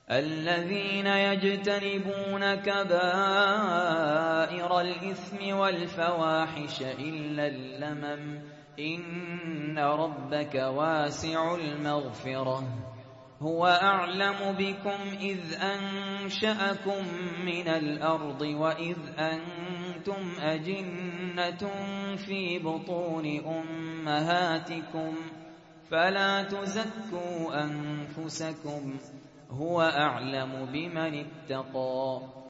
الذين يجتنبون كبائر الإثم والفواحش إلا اللمم إن ربك واسع المغفرة هو أعلم بكم إذ أنشأكم من الأرض وإذ أنتم أجنة في بطون أمهاتكم فلا تزكوا أنفسكم هو أعلم بمن اتقى